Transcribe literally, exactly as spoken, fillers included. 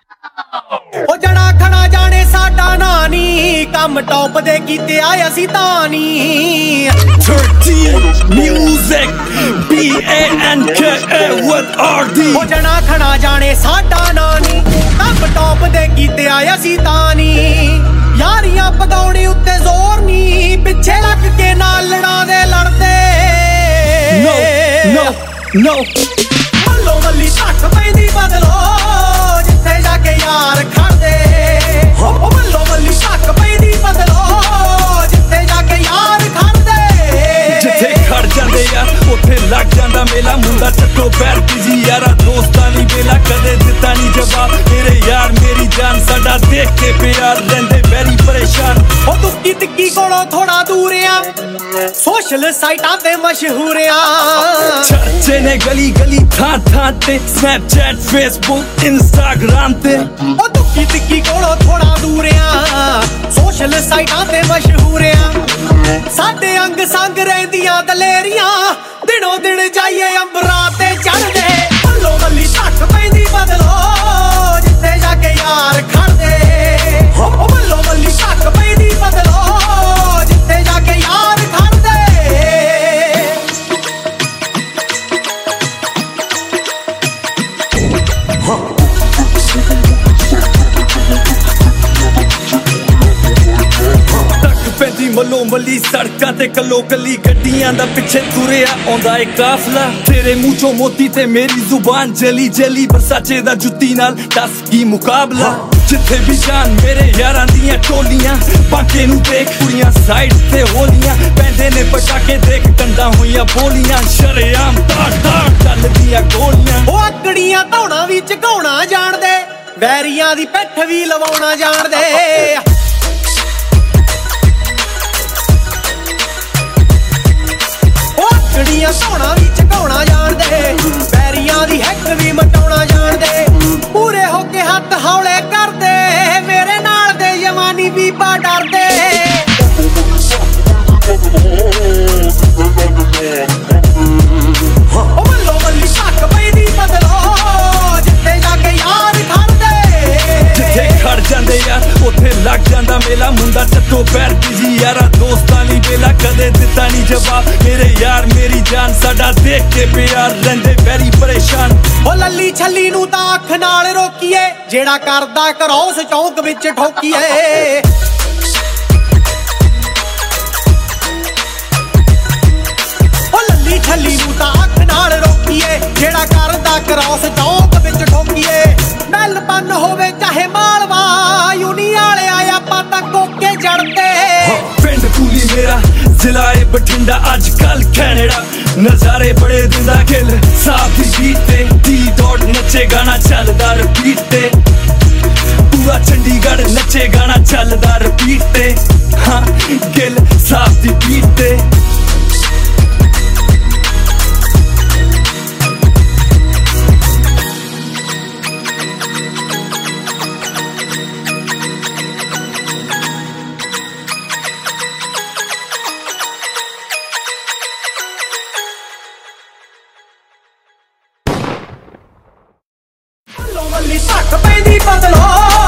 ਉਹ ਜਣਾ ਖਣਾ ਜਾਣੇ ਸਾਡਾ ਨਾਂ ਨੀ, ਕੰਮ ਟੌਪ ਦੇ ਕੀਤੇ ਆਏ ਅਸੀਂ ਤਾਂ ਨੀ। thirteen music B A N K A what are these? ਉਹ ਜਣਾ ਖਣਾ ਜਾਣੇ ਸਾਡਾ ਨਾਂ ਨੀ, ਕੰਮ ਟੌਪ ਦੇ ਕੀਤੇ ਆਏ ਅਸੀਂ ਤਾਂ ਨੀ। ਯਾਰੀਆਂ ਪਗਾਉਣੇ ਉੱਤੇ ਜ਼ੋਰ ਨੀ, ਪਿੱਛੇ ਲੱਗ ਕੇ ਨਾਲ ਲੜਾਂ ਦੇ ਲੜਦੇ। No, no, no। ਮੱਲੋ ਮੱਲੀ ਧੱਕ ਪੈਂਦੀ ਬਦਲੋ, ਜਿੱਥੇ ਜਾ ਕੇ ਯਾਰ ਖੜਦੇ। ਉਹ ਮੱਲੋ ਮੱਲੀ ਧੱਕ ਪੈਂਦੀ ਬਦਲੋ, ਜਿੱਥੇ ਜਾ ਕੇ ਯਾਰ ਖੜਦੇ। ਜਿੱਥੇ ਖੜ ਜਾਂਦੇ ਯਾਰ ਉੱਥੇ ਲੱਗ ਜਾਂਦਾ ਮੇਲਾ, ਮੁੰਡਾ ਚੱਟੋ ਪੈਰ ਬਿਜੀ ਯਾਰਾ ਦੋਸਤਾਂ ਨੀ ਵੇਲਾ, ਕਦੇ ਦਿੱਤਾ ਨੀ ਜਵਾਬ ਮੇਰੇ ਯਾਰ ਮੇਰੀ ਜਾਨ, ਸਾਡਾ ਦੇਖ ਕੇ ਪਿਆਰ ਰਹਿੰਦੇ ਵੈਰੀ ਪਰੇਸ਼ਾਨ। ਉਹ ਤੁੱਕੀ ਤਿੱਕੀ ਕੋਲੋਂ ਥੋੜਾ ਦੂਰ ਆ, ਸੋਸ਼ਲ ਸਾਈਟਾਂ ਤੇ ਮਸ਼ਹੂਰ ਆ। ਚਰਚੇ ਨੇ ਗਲੀ ਗਲੀ ਥਾਂ ਥਾਂ ਤੇ, ਸਨੈਪਚੈਟ ਫੇਸਬੁੱਕ ਇੰਸਟਾਗ੍ਰਾਮ ਤੇ। ਉਹ ਤੁੱਕੀ ਤਿੱਕੀ ਕੋਲੋਂ ਥੋੜਾ ਦੂਰ ਆ, ਸੋਸ਼ਲ ਸਾਈਟਾਂ ਤੇ ਮਸ਼ਹੂਰ ਆ। ਸਾਡੇ ਅੰਗ ਸੰਗ ਰਹਿੰਦੀਆਂ ਦਲੇਰੀਆਂ, ਦਿਨੋਂ ਦਿਨ ਜਾਈਏ ਅੰਬਰਾਂ ਤੇ ਚੜ੍ਹਦੇ। ਮੱਲੋ ਮੱਲੀ ਧੱਕ ਪੈਂਦੀ ਬਦਲੋ, ਜਿੱਥੇ ਜਾ ਕੇ ਯਾਰ ਖੜਦੇ। ਉਹ ਮੱਲੋ ਮੱਲੀ ਧੱਕ ਪੈਂਦੀ ਬਦਲੋ, ਜਿੱਥੇ ਜਾ ਕੇ ਯਾਰ ਖੜਦੇ। ਪੈਂਦੀ ਮੱਲੋ ਮੱਲੀ ਸੜਕਾਂ ਤੇ ਕੱਲੋ ਕੱਲੀ ਗੱਡੀਆਂ ਦਾ ਪਿੱਛੇ ਤੁਰਿਆ ਆਉਂਦਾ ਏ ਕਾਫਲਾ। ਤੇਰੇ ਮੂੰਹ ਚੋਂ ਮੋਤੀ ਤੇ ਮੇਰੀ ਜ਼ੁਬਾਨ ਜਲੀ ਜਲੀ, ਵਰਸਾਚੇ ਦਾ ਜੁੱਤੀ ਨਾਲ ਦੱਸ ਕੀ ਮੁਕਾਬਲਾ। ਜਿੱਥੇ ਵੀ ਜਾਣ ਮੇਰੇ ਯਾਰਾਂ ਦੀਆਂ ਟੋਲੀਆਂ, ਬਾਕੇ ਨੂੰ ਦੇਖ ਕੁੜੀਆਂ ਸਾਈਡ ਤੇ ਹੋਲੀਆਂ, ਪੈਂਦੇ ਨੇ ਪਟਾਕੇ ਦੇਖ ਡੰਡਾ ਹੋਈਆਂ ਬੋਲੀਆਂ, ਸ਼ਰੇਆਮ ਤਾੜ ਤਾੜ ਚੱਲਦੀਆਂ ਗੋਲੀਆਂ। ਉਹ ਆਕੜੀਆਂ ਧੌਣਾ ਵੀ ਝਕਾਉਣਾ ਜਾਣਦੇ, ਵੈਰੀਆਂ ਦੀ ਪਿੱਠ ਵੀ ਲਵਾਉਣਾ ਜਾਣਦੇ। ਆਕੜੀਆਂ ਧੌਣਾ ਵੀ ਝਕਾਉਣਾ ਜਾਣਦੇ, ਵੈਰੀਆਂ ਦੀ ਹੈਕ ਵੀ ਮਟਾਉਣਾ ਜਾਣਦੇ। ਪੂਰੇ ਹੋ ਕੇ ਹੱਥ ਹੌਲੇ ਕਰਦੇ, ਮੇਰੇ ਨਾਲ ਦੇ ਜਵਾਨੀ ਬੀਬਾ ਡਰਦੇ। ਉਹ ਮੱਲੋ ਮੱਲੀ ਧੱਕ ਪੈਂਦੀ ਬਦਲੋ, ਜਿੱਥੇ ਜਾ ਕੇ ਯਾਰ ਖੜਦੇ। ਜਿੱਥੇ ਖੜ ਜਾਂਦੇ ਯਾਰ ਉੱਥੇ ਲੱਗ ਜਾਂਦਾ ਮੇਲਾ, ਮੁੰਡਾ ਚੱਟੋ ਪੈਰ ਬਿਜੀ ਯਾਰਾ ਦੋਸਤਾਂ ਨੀ ਵੇਲਾ, ਕਦੇ ਦਿੱਤਾ ਨੀ ਜਵਾਬ ਮੇਰੇ ਯਾਰ ਮੇਰੀ ਜਾਨ, ਸਾਡਾ ਦੇਖ ਕੇ ਪਿਆਰ ਰਹਿੰਦੇ ਵੈਰੀ ਪਰੇਸ਼ਾਨ। ਉਹ ਲੱਲੀ ਛੱਲੀ ਨੂੰ ਤਾਂ ਅੱਖ ਨਾਲ ਰੋਕੀਏ, ਜਿਹੜਾ ਕਰਦਾ ਕਰੋਸ ਚੌਂਕ ਵਿੱਚ ਠੋਕੀਏ। ਉਹ ਲੱਲੀ ਛੱਲੀ ਨੂੰ ਤਾਂ ਅੱਖ ਨਾਲ ਰੋਕੀਏ, ਜਿਹੜਾ ਕਰਦਾ ਕਰੋਸ ਚੌਂਕ ਵਿੱਚ ਠੋਕੀਏ। ਮੈਲ ਬੰਨ ਹੋਵੇ ਚਾਹੇ ਮਾਲਵਾ, ਯੂਨੀ ਵਾਲਿਆ ਆਪਾਂ ਤਾਂ ਕੋਕੇ ਜੜਦੇ। ਪਿੰਡ ਕੂਲੀ ਮੇਰਾ ਜ਼ਿਲ੍ਹਾ ਏ ਬਠਿੰਡਾ, ਅੱਜ ਕੱਲ ਕੈਨੇਡਾ ਨਜ਼ਾਰੇ ਬੜੇ ਦਿੰਦਾ ਗਿੱਲ ਸਾਫ ਦੀ ਬੀਟ ਤੇ। ਟੀ ਡੌਟ ਨੱਚੇ ਗਾਣਾ ਚੱਲਦਾ ਰਿਪੀਟ ਤੇ, ਪੂਰਾ ਚੰਡੀਗੜ੍ਹ ਨੱਚੇ ਗਾਣਾ ਚੱਲਦਾ ਰਿਪੀਟ ਤੇ। ਹਾਂ ਗਿੱਲ ਸਾਫ ਦੀ ਬੀਟ ਤੇ। ਮੱਲੋ ਮੱਲੀ ਧੱਕ ਪੈਂਦੀ ਬਦਲੋ,